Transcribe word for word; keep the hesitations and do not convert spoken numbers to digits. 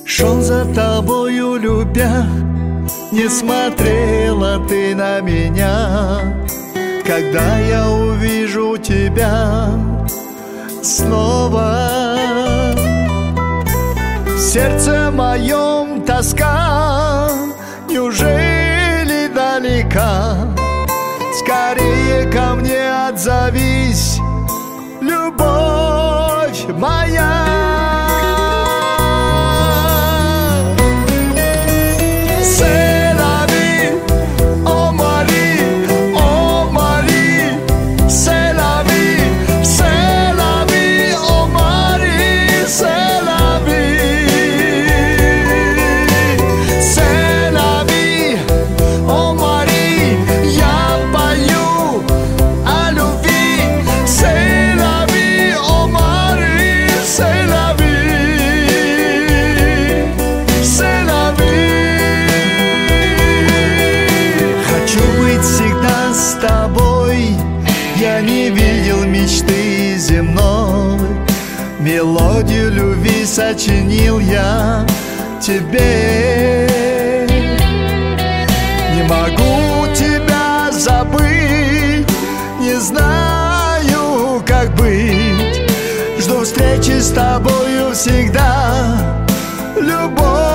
Шел за тобою, любя, не смотрела ты на меня. Когда я увижу тебя снова, в сердце моем тоска, неужели далека? Скорее ко мне отзовись, любовь моя. Я не видел мечты земной, мелодию любви сочинил я тебе. Не могу тебя забыть, не знаю, как быть. Жду встречи с тобою всегда, любовь.